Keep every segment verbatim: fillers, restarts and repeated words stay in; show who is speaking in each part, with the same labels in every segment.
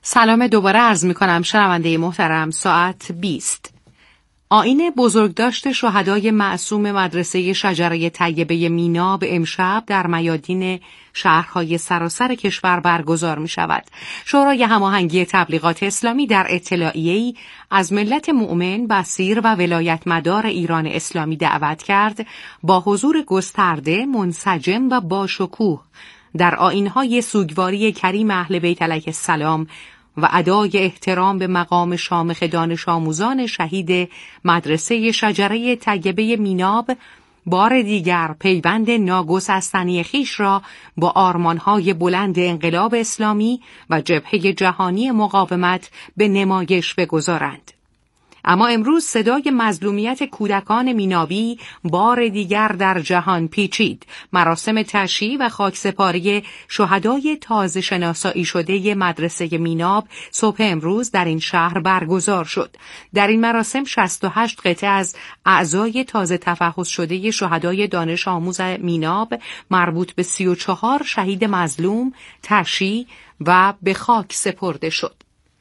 Speaker 1: سلام دوباره عرض می کنم شنونده محترم. ساعت بیست. آیین بزرگداشت شهدای معصوم مدرسه شجره طیبه مینا به امشب در میادین شهرهای سراسر کشور برگزار می شود. شورای هماهنگی تبلیغات اسلامی در اطلاعیه‌ای از ملت مؤمن، بصیر و ولایت مدار ایران اسلامی دعوت کرد با حضور گسترده، منسجم و باشکوه در آیین‌های سوگواری کریم اهل بیت علیه السلام و ادای احترام به مقام شامخ دانش آموزان شهید مدرسه شجره طیبه میناب بار دیگر پیوند ناگسستنی خویش را با آرمان‌های بلند انقلاب اسلامی و جبهه جهانی مقاومت به نمایش بگذارند. اما امروز صدای مظلومیت کودکان مینابی بار دیگر در جهان پیچید. مراسم تشییع و خاکسپاری شهدای تازه شناسایی شده مدرسه میناب صبح امروز در این شهر برگزار شد. در این مراسم شصت و هشت قطعه از اعضای تازه تفحص شده شهدای دانش آموز میناب مربوط به سی و چهار شهید مظلوم تشییع و به خاک سپرده شد.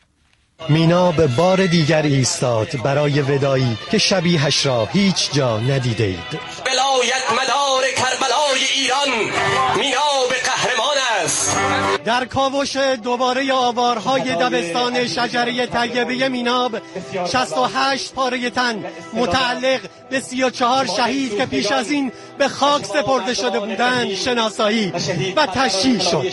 Speaker 2: میناب بار دیگر ایستاد برای وداعی که شبیهش را هیچ جا ندیده اید.
Speaker 3: ولایت مدار کربلای ایران میناب قهرمان است.
Speaker 2: در کاوش دوباره آوارهای دبستان شجره طیبه میناب شصت و هشت پاره تن متعلق به سی و چهار شهید که پیش از این به خاک سپرده شده بودند شناسایی و تشییع شد.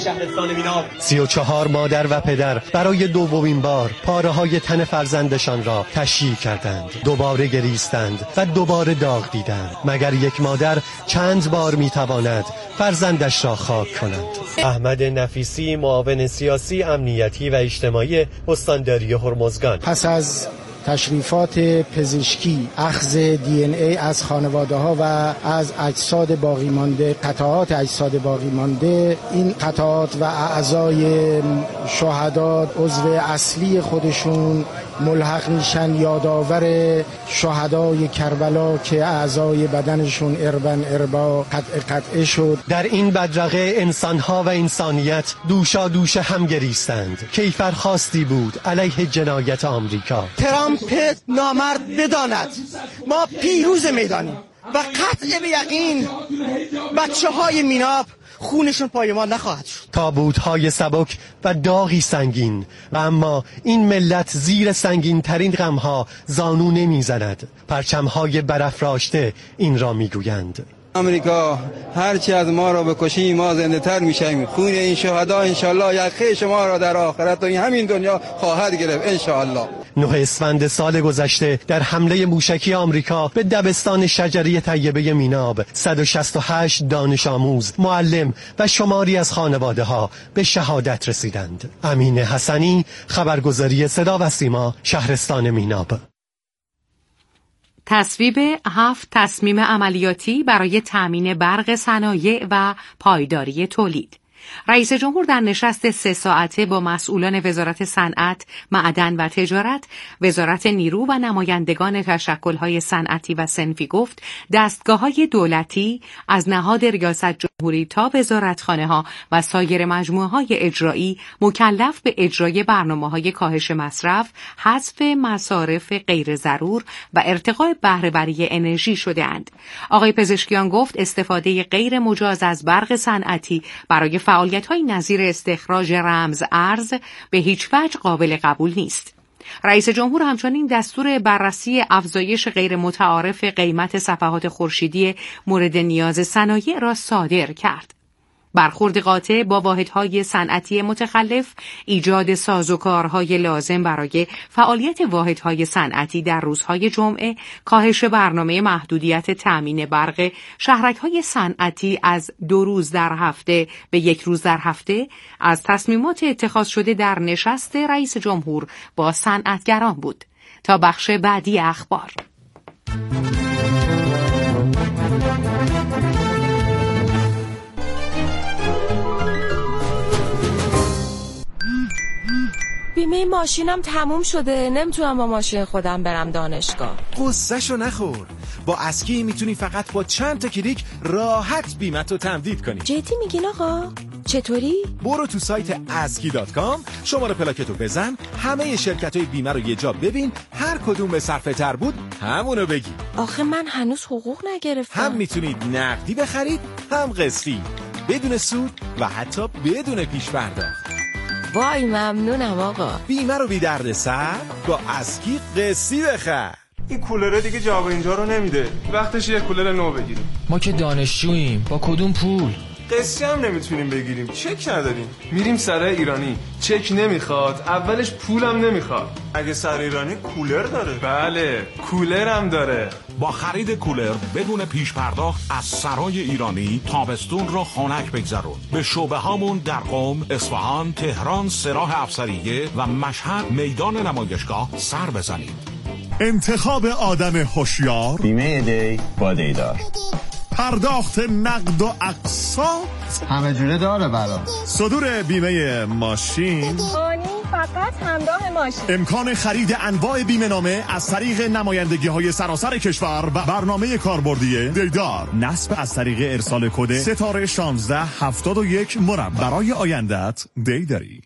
Speaker 2: سی و چهار مادر و پدر برای دومین بار پاره های تن فرزندشان را تشییع کردند. دوباره گریستند و دوباره داغ دیدند. مگر یک مادر چند بار میتواند فرزندش را خاک کند؟ احمد نفیسی، معاون سیاسی، امنیتی و اجتماعی استانداری هرمزگان:
Speaker 4: پس از تشریفات پزشکی، اخذ دی ان ای از خانواده ها و از اجساد باقی مانده، قطعات اجساد باقی مانده، این قطعات و اعضای شهدا عضو اصلی خودشون ملحق میشن یادآور شهدای کربلا که اعضای بدنشون اربن اربا قطع قطعه شد.
Speaker 2: در این بدرقه انسانها و انسانیت دوشا دوش هم گریستند. کیفرخواستی بود علیه جنایت آمریکا.
Speaker 5: ترامپ نامرد بداند ما پیروز میدانیم و قطع به یقین بچه های میناب خونشون پای ما نخواهد شد.
Speaker 2: تابوت‌های سبک و داغی سنگین و اما این ملت زیر سنگین ترین غم‌ها زانو نمی‌زند. پرچم‌های برافراشته این را می‌گویند.
Speaker 6: آمریکا هرچی از ما را بکشی ما زنده تر میشیم. خون این شهدا انشالله یخه شما را در آخرت و این همین دنیا خواهد گرفت انشالله.
Speaker 2: نه اسفند سال گذشته در حمله موشکی آمریکا به دبستان شجره طیبه میناب صد و شصت و هشت دانش آموز، معلم و شماری از خانواده ها به شهادت رسیدند. امین حسنی، خبرگزاری صدا و سیما، شهرستان میناب.
Speaker 1: تصویب هفت تصمیم عملیاتی برای تامین برق صنایع و پایداری تولید. رئیس جمهور در نشست سه ساعته با مسئولان وزارت صنعت، معدن و تجارت، وزارت نیرو و نمایندگان تشکل‌های صنعتی و صنفی گفت دستگاه‌های دولتی از نهاد ریاست جمهوری تا وزارتخانه‌ها و سایر مجموعه‌های اجرایی مکلف به اجرای برنامه‌های کاهش مصرف، حذف مصارف غیر ضرور و ارتقاء بهره‌وری انرژی شده‌اند. آقای پزشکیان گفت استفاده غیر مجاز از برق صنعتی برای فعالیت‌های نظیر استخراج رمز ارز به هیچ وجه قابل قبول نیست. رئیس جمهور همچنین دستور بررسی افزایش غیر متعارف قیمت صفحات خورشیدی مورد نیاز صنایع را صادر کرد. برخورد قاطع با واحدهای صنعتی متخلف، ایجاد سازوکارهای لازم برای فعالیت واحدهای صنعتی در روزهای جمعه، کاهش برنامه محدودیت تأمین برق شهرک‌های صنعتی از دو روز در هفته به یک روز در هفته از تصمیمات اتخاذ شده در نشست رئیس جمهور با صنعتگران بود. تا بخش بعدی اخبار.
Speaker 7: بیمه ماشینم تموم شده، نمیتونم با ماشین خودم برم دانشگاه.
Speaker 8: قصه‌شو نخور. با اسکی میتونی فقط با چند تا کلیک راحت بیمه تو تمدید کنی.
Speaker 7: جدی میگین آقا؟ چطوری؟
Speaker 8: برو تو سایت اسکی دات کام، شماره پلاکتو بزن، همه شرکت‌های بیمه رو یه جا ببین، هر کدوم به صرفه تر بود همونو بگی.
Speaker 7: آخه من هنوز حقوق نگرفتم.
Speaker 8: هم میتونید نقدی بخرید، هم قسطی، بدون سود و حتی بدون پیش پرداخت.
Speaker 7: وای ممنونم آقا.
Speaker 8: بیمه رو بی درد سر با اسکی قسطی بخر.
Speaker 9: این کولره دیگه جواب اینجا رو نمیده. وقتش یه کولر نو بگیریم.
Speaker 10: ما که دانشجوییم، با کدوم پول؟
Speaker 9: قسطی هم نمیتونیم بگیریم، چک نداریم. میریم سر ایرانی، چک نمیخواد، اولش پولم نمیخواد. اگه سر ایرانی کولر داره؟ بله، کولر هم داره.
Speaker 11: با خرید کولر بدون پیش پرداخت از سرای ایرانی تابستون رو خنک بگذرون. به شعبه هامون در قم، اصفهان، تهران، سراح افسریه و مشهد میدان نمایشگاه سر بزنید.
Speaker 12: انتخاب آدم هوشیار،
Speaker 13: بیمه دی با دیدار،
Speaker 12: پرداخت نقد و اقساط
Speaker 13: همه جوره داره برام،
Speaker 12: صدور بیمه ماشین،
Speaker 14: آنی فقط همراه ماشین،
Speaker 12: امکان خرید انواع بیمه نامه از طریق نمایندگی های سراسر کشور و برنامه کاربردی دیدار، نصب از طریق ارسال کد ستاره شانزده هفتاد و یک مربع. برای آیندت دیداری.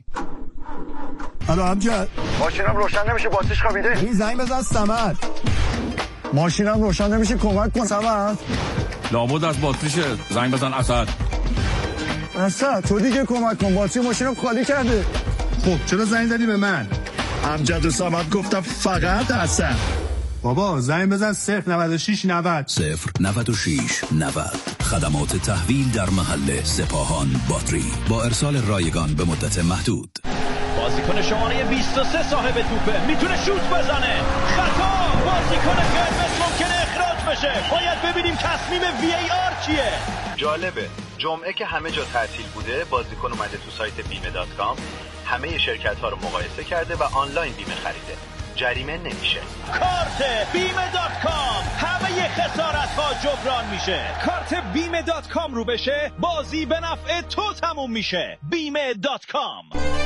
Speaker 15: الو امجد،
Speaker 16: ماشینم روشن نمیشه، باتریش خوابیده.
Speaker 15: این زنگ بزن صمد. ماشینم روشن نمیشه، کمک کن صمد.
Speaker 17: لابد از باتریشه، زنگ بزن اسد.
Speaker 15: اسد تو دیگه کمک کن، باتری ماشینم خالی کرده.
Speaker 12: خب چرا زنگ زدی به من؟ امجد و صمد گفتم فقط اسد.
Speaker 15: بابا زنگ بزن صفر نود و شش نود
Speaker 18: صفر نود و شش نود. خدمات تحویل در محل سپاهان باتری با ارسال رایگان به مدت محدود.
Speaker 19: بازیکن شماره بیست و سه صاحب توپه، میتونه شوت بزنه. خطا، بازیکن قرمز ممکنه اخراج بشه. باید ببینیم تصمیم وی ای آر چیه.
Speaker 20: جالبه، جمعه که همه جا تعطیل بوده، بازیکن اومده تو سایت بیمه دات کام، همه شرکت ها رو مقایسه کرده و آنلاین بیمه خریده. جریمه نمیشه.
Speaker 19: کارت بیمه دات کام، همه خسارت ها جبران میشه. کارت بیمه دات کام رو بشه، بازی به نفع تو تموم میشه. بیمه دات کام.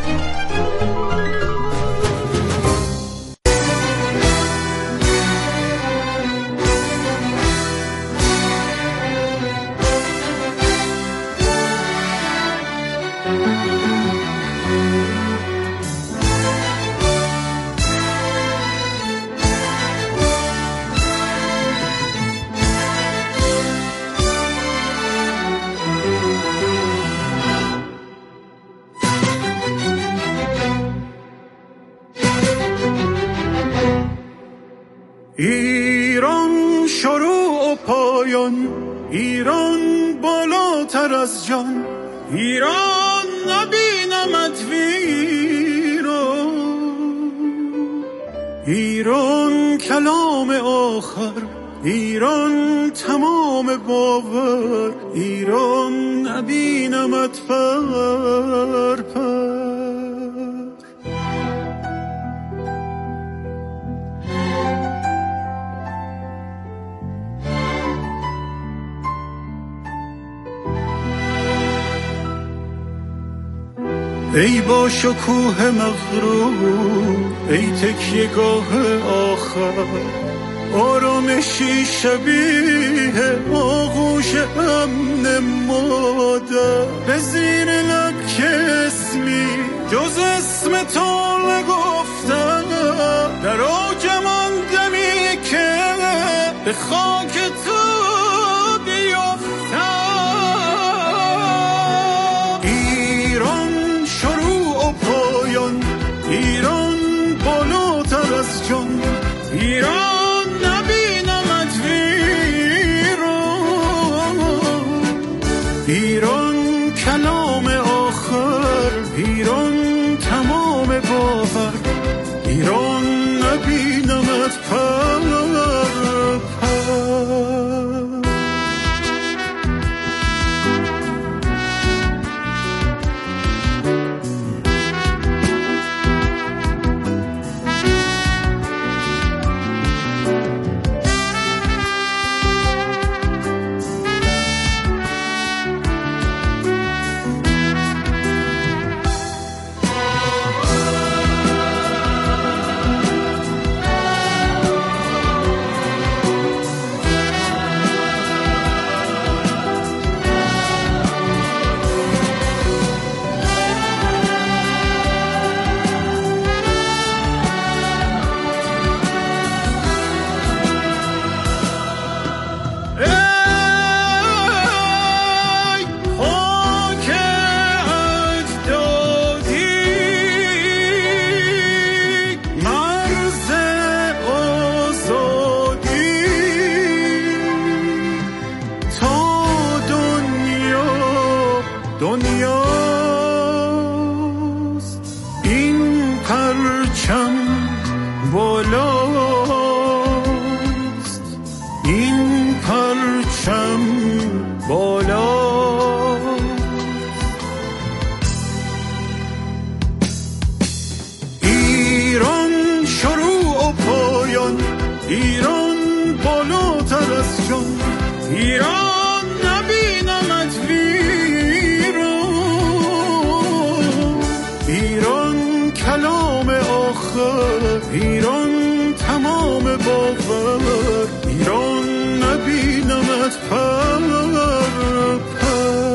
Speaker 21: ایران شروع و پایان، ایران بالاتر از جان، ایران نبینمت ویران، ایران کلام آخر، ایران تمام باور، ایران نبینمت پر پر. ای با شکوه مغرور، ای تکیه‌گاه آخر، آرامشی شبیه آغوش امن مادر، به زیر لب که اسمی جز اسم تو نگفتم، در آجم آن دمی که به خاک تو بیفتم. ایران بالاتر از جان، ایران نبینمت ویران، ایران کلام آخر، ایران تمام باور، ایران نبینمت پر پر. پرچم بالاست، این پرچم بالاست. ایران شروع و پایان، ایران بالاتر از جان، ایران نبینمت ویران، ایران کلام آخر، ایران تمام باور، ایران نبینمت پر پر.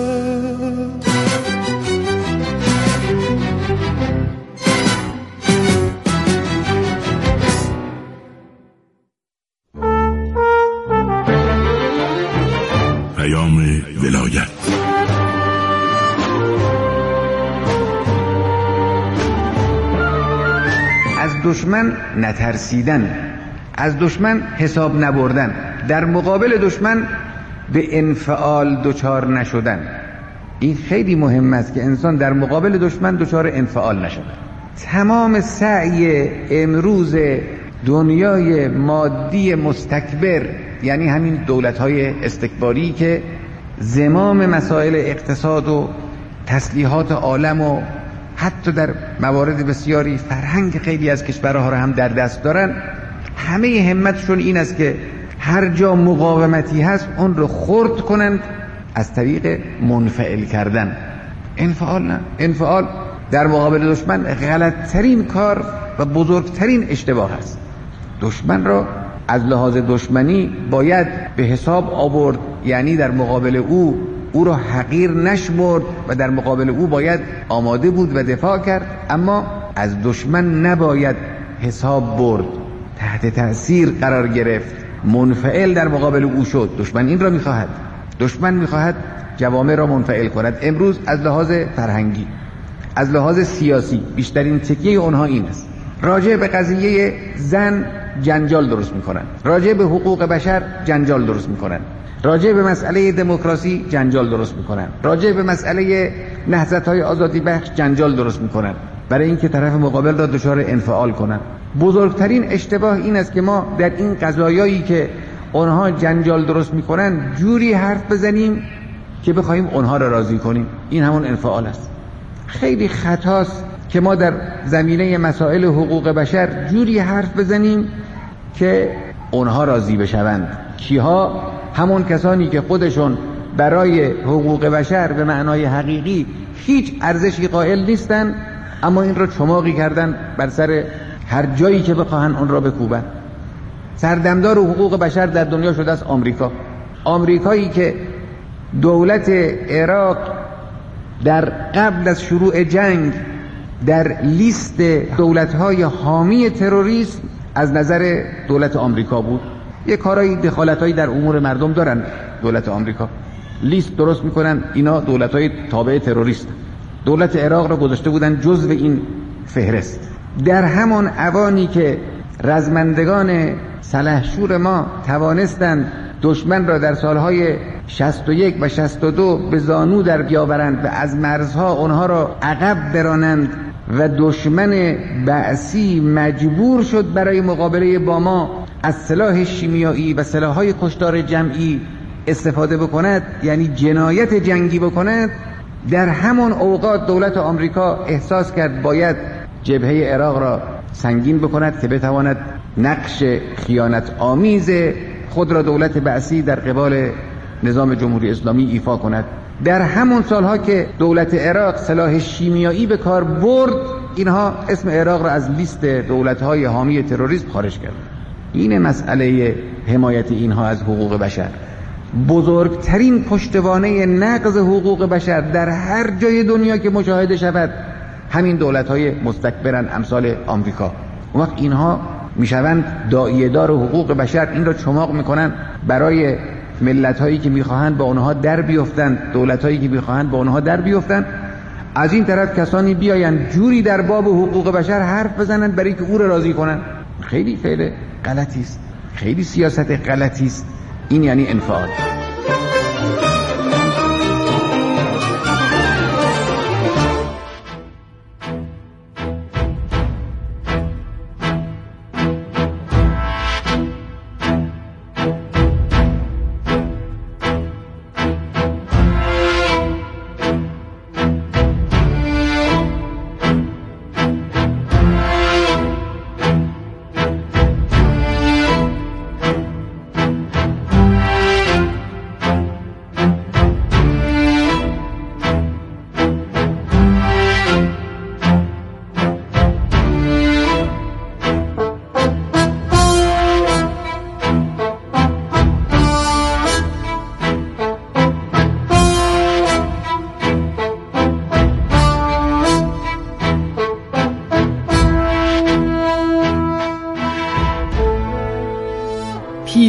Speaker 18: پیام ولایت.
Speaker 3: از دشمن نترسیدن، از دشمن حساب نبردن، در مقابل دشمن به انفعال دچار نشدن. این خیلی مهم است که انسان در مقابل دشمن دچار انفعال نشد. تمام سعی امروز دنیای مادی مستکبر، یعنی همین دولت‌های استکباری که زمام مسائل اقتصاد و تسلیحات عالم و حتی در موارد بسیاری فرهنگ خیلی از کشورها را هم در دست دارن، همه همتشون این است که هر جا مقاومتی هست اون رو خرد کنند از طریق منفعل کردن. انفعال نه، انفعال در مقابل دشمن غلطترین کار و بزرگترین اشتباه است. دشمن را از لحاظ دشمنی باید به حساب آورد، یعنی در مقابل او او را حقیر نشمرد و در مقابل او باید آماده بود و دفاع کرد، اما از دشمن نباید حساب برد، تحت تأثیر قرار گرفت، منفعل در مقابل او شد. دشمن این را میخواهد، دشمن میخواهد جوامع را منفعل کند. امروز از لحاظ فرهنگی، از لحاظ سیاسی بیشترین تکیه اونها این است. راجع به قضیه زن جنجال درست میکنن، راجع به حقوق بشر جنجال درست میکنن، راجع به مسئله دموکراسی جنجال درست میکنن، راجع به مسئله نهضت‌های آزادی بخش جنجال درست میکنن، برای اینکه طرف مقابل را دچار انفعال کنن. بزرگترین اشتباه این است که ما در این قضایایی که اونها جنجال درست میکنن جوری حرف بزنیم که بخوایم اونها را راضی کنیم. این همون انفعال است. خیلی خطاست که ما در زمینه مسائل حقوق بشر جوری حرف بزنیم که اونها راضی بشوند. کیها؟ همون کسانی که خودشون برای حقوق بشر به معنای حقیقی هیچ ارزشی قائل نیستن، اما این را چماقی کردن بر سر هر جایی که بخواهن اون را بکوبن. سردمدار حقوق بشر در دنیا شده است آمریکا. آمریکایی که دولت عراق در قبل از شروع جنگ در لیست دولت‌های حامی تروریسم از نظر دولت آمریکا بود. یک کارایی دخالتایی در امور مردم دارن. دولت آمریکا لیست درست میکنن، اینا دولت‌های تابع تروریست. دولت عراق را گذاشته بودن جزو این فهرست. در همان اوانی که رزمندگان سلحشور ما توانستند دشمن را در سالهای شصت و یک و شصت و دو به زانو در بیاورند و از مرزها اونها را عقب برانند و دشمن بعثی مجبور شد برای مقابله با ما از سلاح شیمیایی و سلاح‌های کشتار جمعی استفاده بکند، یعنی جنایت جنگی بکند، در همون اوقات دولت آمریکا احساس کرد باید جبهه عراق را سنگین بکند که بتواند نقش خیانت آمیز خود را دولت بعثی در قبال نظام جمهوری اسلامی ایفا کند. در همون سالها که دولت عراق سلاح شیمیایی به کار برد، اینها اسم عراق را از لیست دولت‌های حامی تروریسم خارج کرد. این مسئله حمایت اینها از حقوق بشر. بزرگترین پشتوانه نقض حقوق بشر در هر جای دنیا که مشاهده شود همین دولت‌های مستکبرن امثال آمریکا. اون وقت اینها میشوند داعیه‌دار حقوق بشر، این را چماق میکنن برای ملت‌هایی که میخواهند با اونها در بیفتند، دولت‌هایی که میخواهند با اونها در بیفتند. از این طرف کسانی بیایند جوری در باب حقوق بشر حرف بزنند برای که او را راضی کنند. خیلی فعل غلطی است، خیلی سیاست غلطی است. این یعنی انفعال.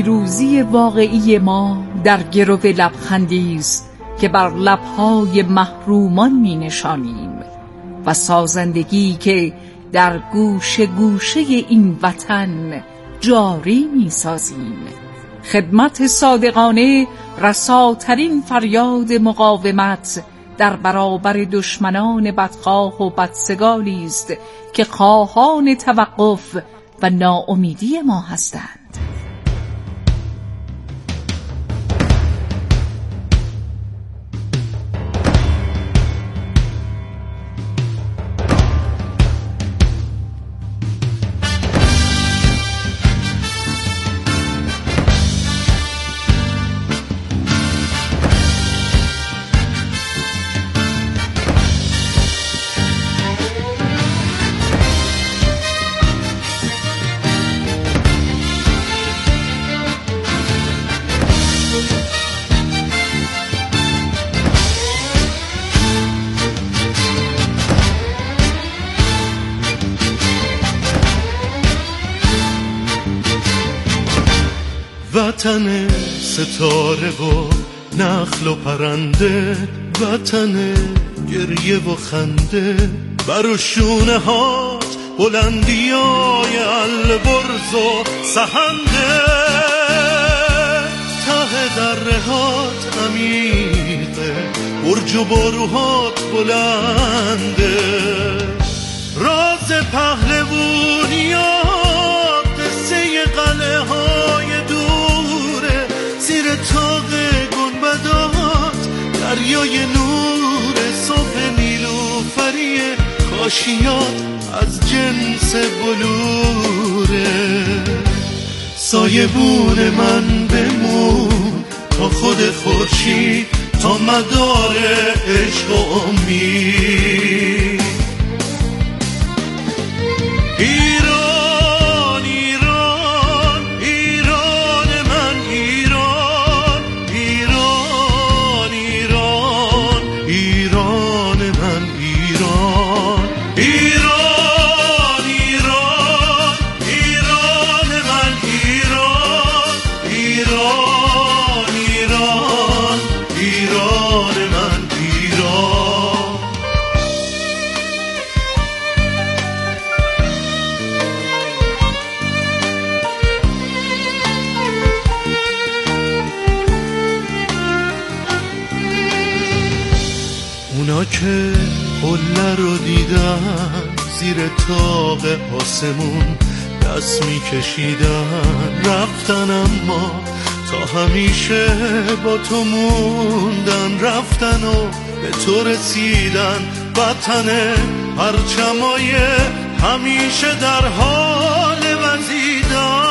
Speaker 4: پیروزی واقعی ما در گرو لبخندی است که بر لبهای محرومان می نشانیم و سازندگی که در گوشه گوشه این وطن جاری می سازیم. خدمت صادقانه رساترین فریاد مقاومت در برابر دشمنان بدخواه و بدسگالی است که خواهان توقف و ناامیدی ما هستند.
Speaker 21: وطن ستاره و نخل و پرنده، وطن گریه و خنده، بر شونه هات بلندیای البرز و سحنده، ته دره هات عمیقه، برج و باروهات بلنده، راز پهلوونیات قصه قلعه های دوره، زیر تاق گنبدات دریای نور صبح نیلوفری کاشیات از جنس بلوره، سایبون من بمون تا خود خورشید، تا مدار عشق و امید. ایران ایران ایران من، ایران ایران ایران ایران من، ایران ایران ایران ایران من، ایران ایران ایران ایران من، ایران. اونا که قله رو دیدن زیر تاق آسمون دست میکشیدن، رفتن اما تا همیشه با تو موندن، رفتن و به تو رسیدن. وطن پرچمای همیشه در حال وزیدن،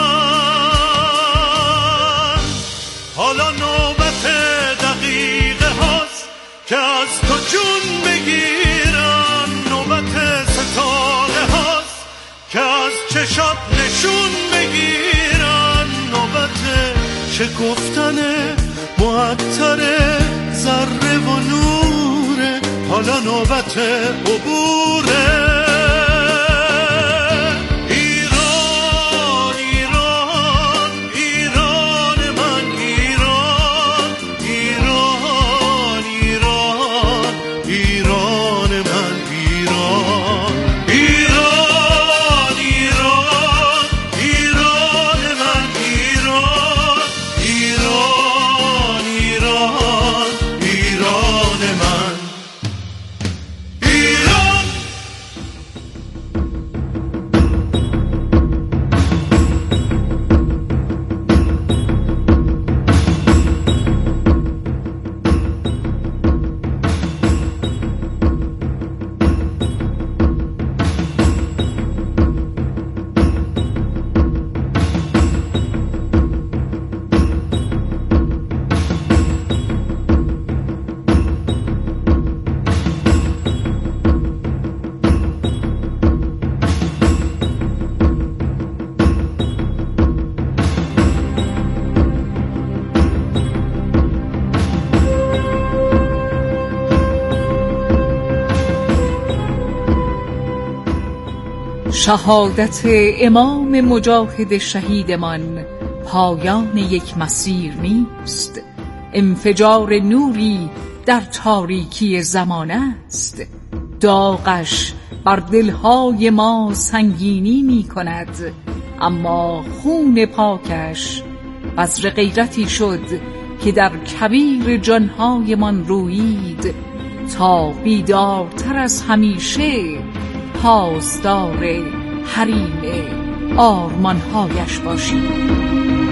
Speaker 21: حالا نوبت دقیقه هاست که از تو جون بگیرن، نوبت ستاره هاست که از چشات نشون بگیرن، نوبت شکفتن معطر ذره و نوره، حالا نوبت عبوره. شهادت امام مجاهد شهیدمان
Speaker 4: پایان یک مسیر نیست، انفجار نوری در تاریکی زمان است. داغش بر دلهای ما سنگینی می کند، اما خون پاکش بذر غیرتی شد که در کبیر جانهایمان رویید، تا بیدارتر از همیشه پاسدار حریم آرمانهایش باشید.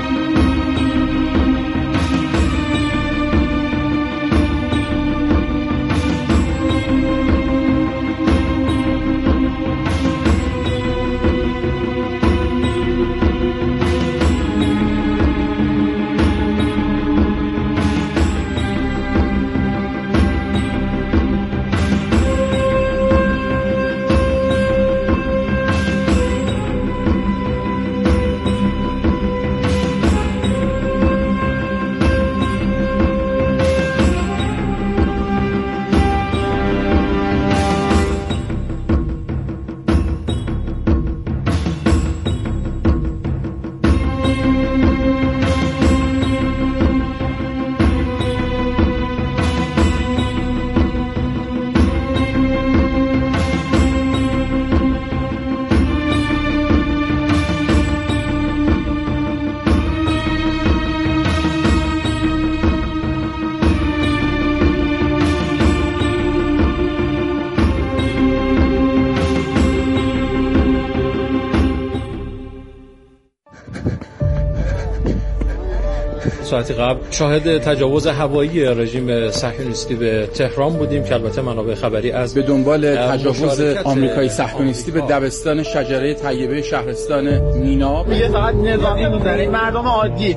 Speaker 5: ساعتی قبل شاهد تجاوز هوایی رژیم صهیونیستی به تهران بودیم که البته منابع خبری از
Speaker 22: به دنبال تجاوز آمریکایی صهیونیستی به دبستان شجره طیبه شهرستان مینا.
Speaker 23: میگه فقط نظامی میزنه مردم عادی.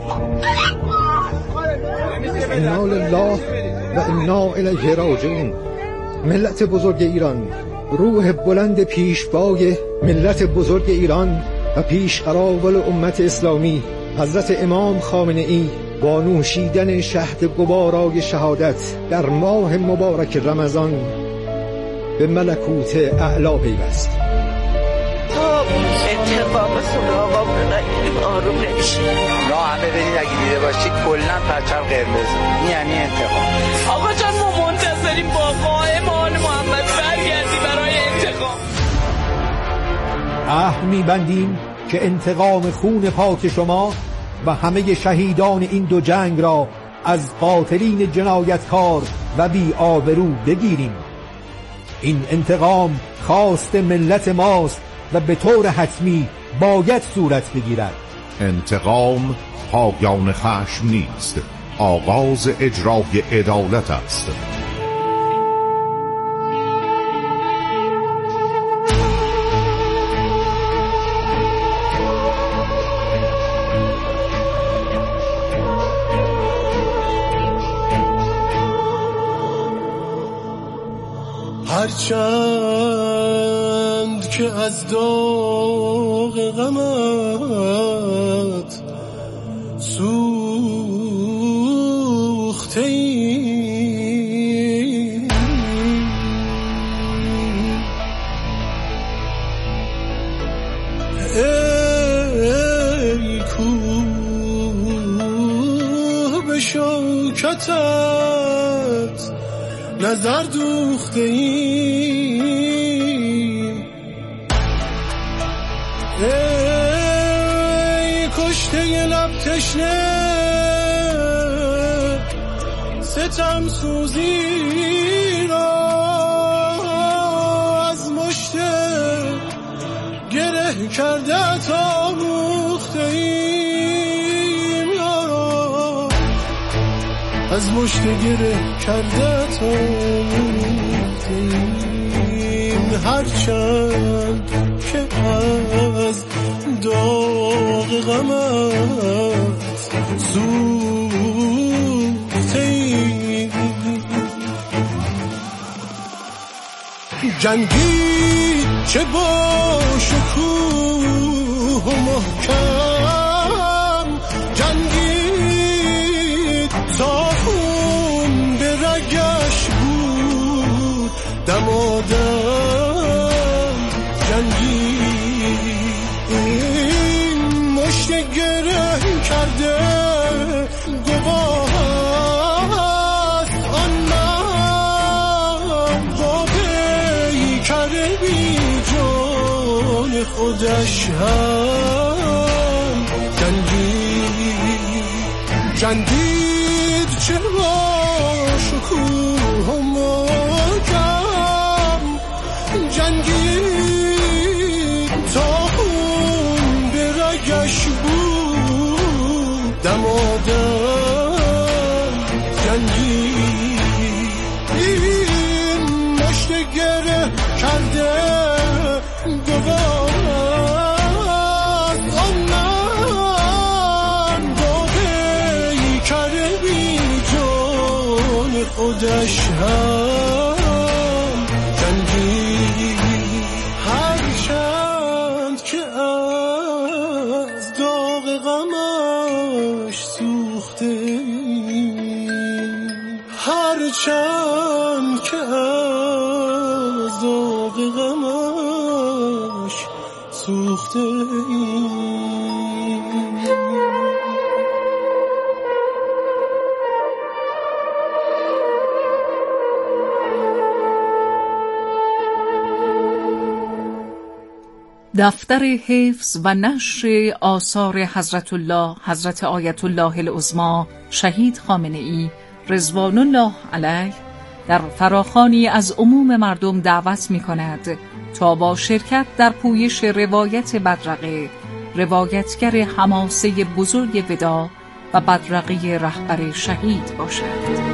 Speaker 24: انا لله و انا الیه راجعون. ملت بزرگ ایران، روح بلند پیشوای ملت بزرگ ایران و پیشقراول امت اسلامی حضرت امام خامنه ای با نوشیدن شهد گوارای شهادت در ماه مبارک رمضان به ملکوت اعلا پیوست.
Speaker 25: انتقام خدا آقا رو نگیریم آروم نمیشه.
Speaker 26: را همه بدید اگه دیده باشید کلن پرچم قرمز، این یعنی انتقام.
Speaker 25: آقا جان ما منتظریم با قائم آل محمد برگردی برای انتقام.
Speaker 24: عهد می‌بندیم که انتقام خون پاک شما و همه شهیدان این دو جنگ را از قاتلین جنایتکار و بی آبرو بگیریم. این انتقام خواست ملت ماست و به طور حتمی باید صورت بگیرد.
Speaker 27: انتقام پایان خشم نیست، آغاز اجرای عدالت است.
Speaker 21: هرچند که از داغ غمت سوخته ایم، ای کوه به شوکتت نظر دوخته ایم، ای کشته لب تشنه ستم سوزی را از مشت گره کرده تا موخته ایم، از مشت گره کرده تا موخته ایم. هرچند که از داغ غمت سوخته ایم، جنگی چه با شکوه و محکم، جنگی تا خون به رگش بود دمادم، جنگی این مشت گره کرد خودش هم جنگید جنگید چرا شکوه و محکم جنگید تا خون به رگش بود دمادم جنگید این مشت گره کرده گواز آن من با پیکر بی جان خودش هم جنگید هر چند که از داغ غمش سوخته هر چند که از داغ غمش سوخته
Speaker 4: دفتر حفظ و نشر آثار حضرت الله حضرت آیت الله العظمی شهید خامنه ای رضوان الله علیه در فراخوانی از عموم مردم دعوت می کند تا با شرکت در پویش روایت بدرقه، روایتگر حماسه بزرگ ودا و بدرقه رهبر شهید باشد.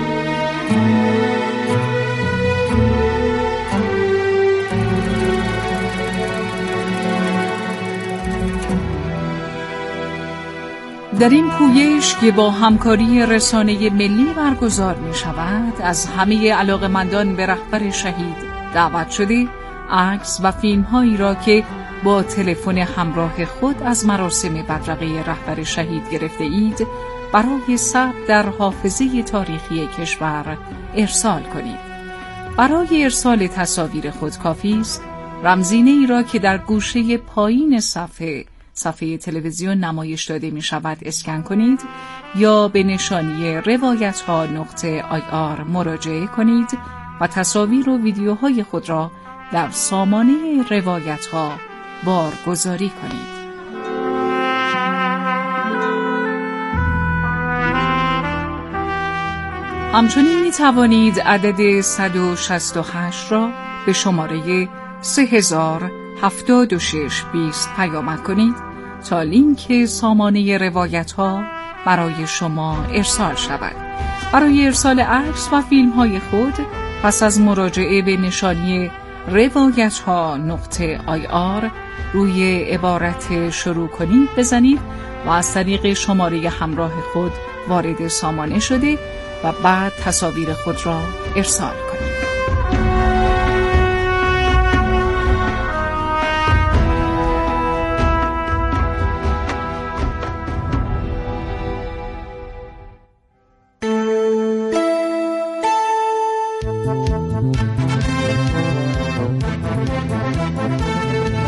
Speaker 4: در این پویش که با همکاری رسانه ملی برگزار می شود از همه علاقمندان به رهبر شهید دعوت شده عکس و فیلم هایی را که با تلفن همراه خود از مراسم بدرقه رهبر شهید گرفته اید برای ثبت در حافظه تاریخی کشور ارسال کنید. برای ارسال تصاویر خود کافی است رمزینه ای را که در گوشه پایین صفحه صفحه تلویزیون نمایش داده می شود اسکن کنید یا به نشانی روایت ها نقطه آی آر مراجعه کنید و تصاویر و ویدیوهای خود را در سامانه روایت ها بارگذاری کنید. همچنین می توانید عدد صد و شصت و هشت را به شماره سه هزار هفتاد و شش بیست پیامک کنید تا لینک سامانه روایت ها برای شما ارسال شود. برای ارسال عکس و فیلم های خود پس از مراجعه به نشانی روایت ها نقطه آی آر روی عبارت شروع کنید بزنید و از طریق شماره همراه خود وارد سامانه شده و بعد تصاویر خود را ارسال کنید.